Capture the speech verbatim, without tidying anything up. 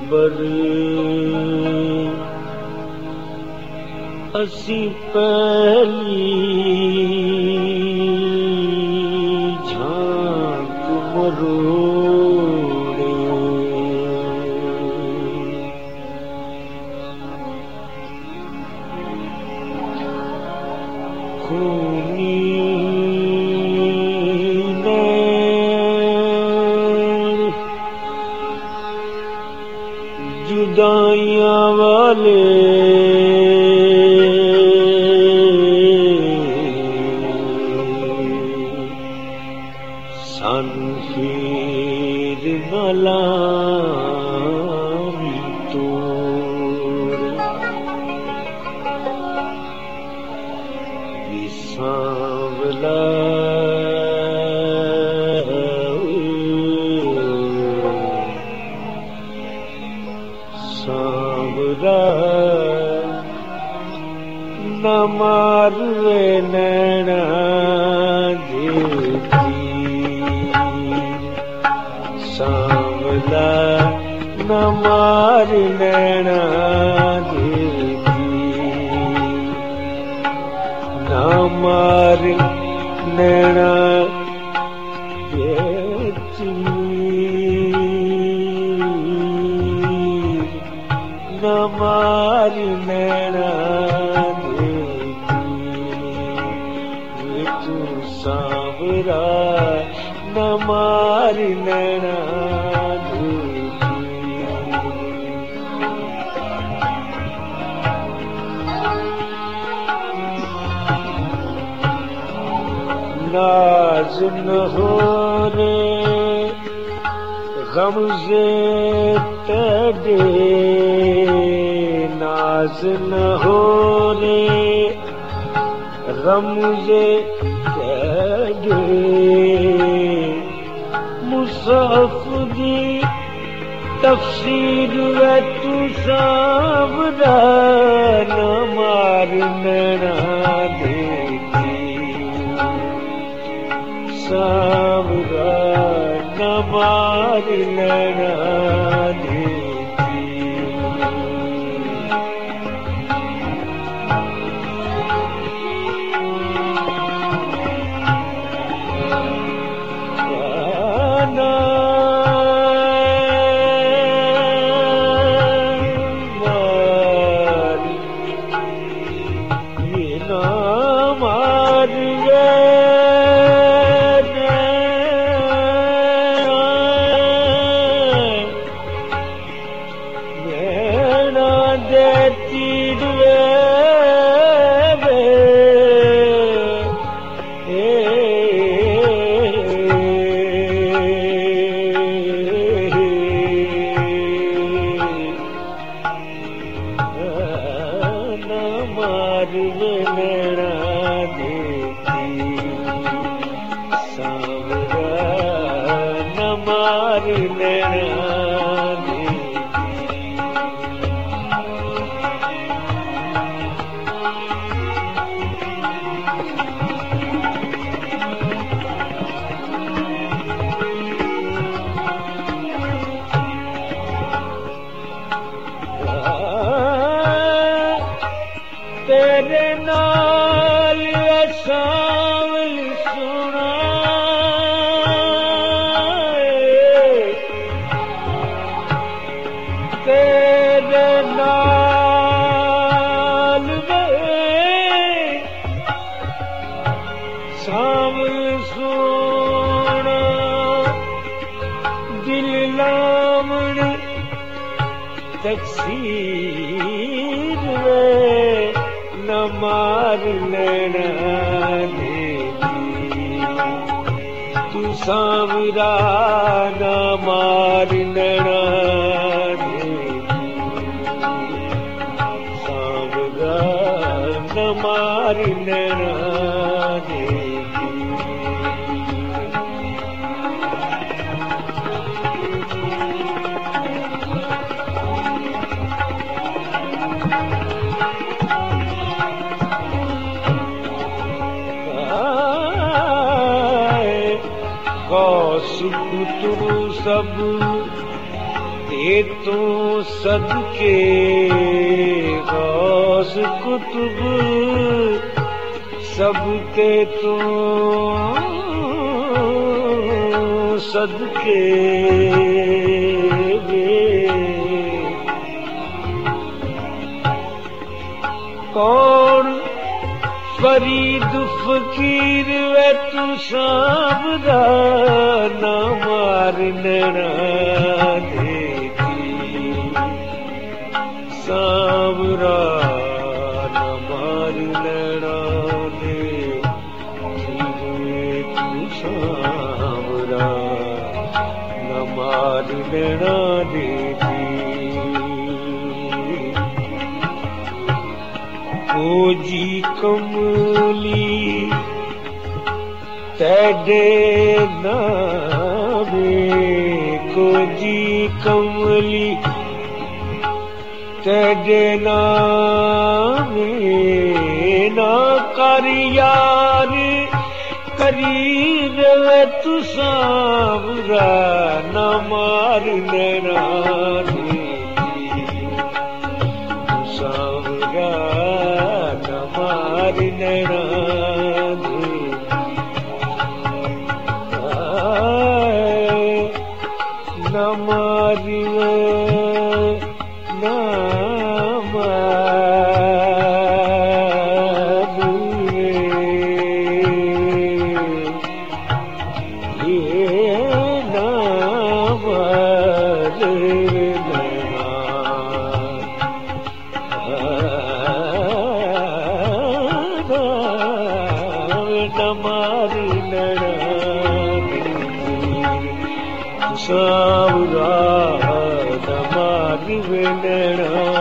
बर असी पहली झांक मरोड़े खूनी जुदाइयां वाले सन फिर न लावी तोड़ विसावला सांवरा न मारवे नैना देती सांवला न मार नैना देती न मार नैना देती न मार नैना देती तू सांवरा न मार नैना देती नाज न हो रे गम से तेरे नाज न हो रे गम से तेरे मुसहफ दी तफसीर वे तू सांवरा न मार नैना देती सांवरा न मार नैना देती ना मार ये ना मार नैना देती सांवरा न मार नैना तेरे नाल सावल सुना तेरे नाल सावल सुना दिल लावण तकसीर वे न मार नैना देती तू सांवरा न मार नैना देती सांवरा न मार नैना देती गौस तू सब ते तू सदके गौस कुतुब सबके तू सदके कौन फरीद फकीर वे तू सावरा ना मार नैना देती सावरा ना मार नैना देती तू सावरा ना मार नैना देती कोजी कमली तेरे नामे कोजी कमली तेरे नामे ना कर यार करीब वे तू सावरा न मार नैना सावरा न मार नैना न मारी न सावरा न मार नैना